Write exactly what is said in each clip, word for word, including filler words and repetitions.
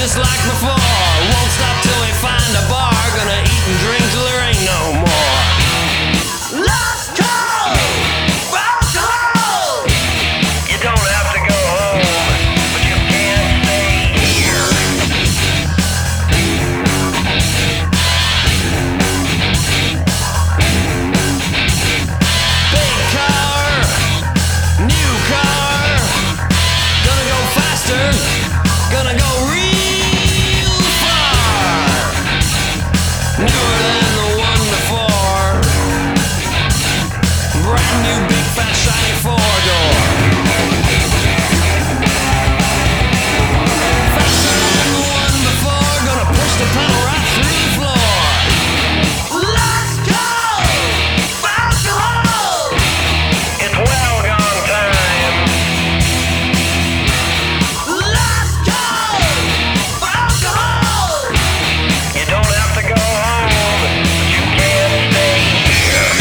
just like before. Won't stop till we find a bar. Gonna eat and drink till there ain't no more. Lost call for alcohol. You don't have to go home, but you can't stay here. Big car, new car. Gonna go faster, gonna go real far. Newer than the one before. Brand new big fat shiny four door. Faster than the one before. Gonna push the pedal right through the floor. Let's go for alcohol. It's well gone time. Let's go for alcohol. You don't have to go home, but you can't stay here.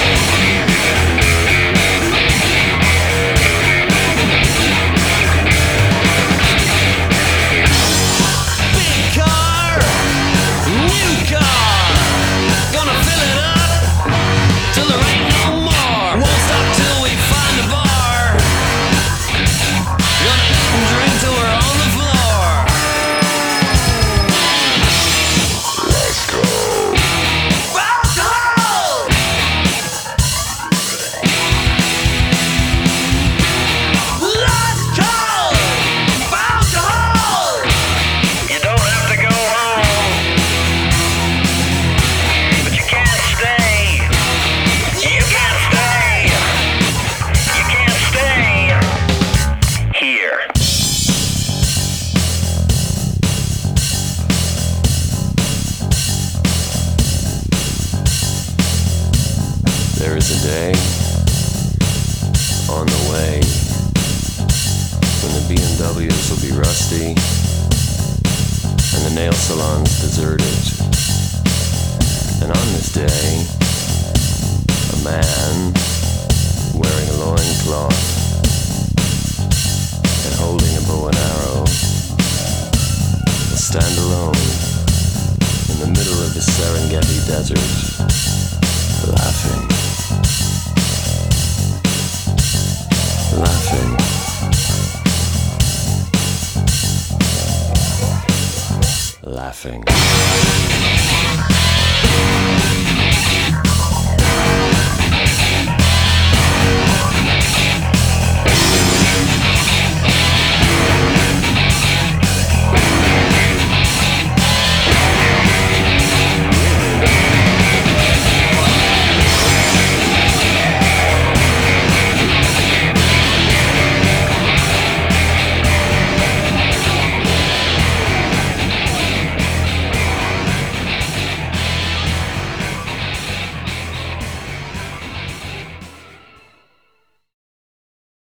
Big car, new car. Gonna fill it up till there ain't no more. Won't stop till we find a bar. Gonna eat and drink till we're on the floor. Let's go. For alcohol. Let's go for alcohol. You don't have to go home, but you can't stay. You can't stay. You can't stay here. There is a day on the way when the B M Ws will be rusty and the nail salons deserted. And on this day, a man wearing a loincloth and holding a bow and arrow will stand alone in the middle of the Serengeti desert, laughing. Laughing. Laughing.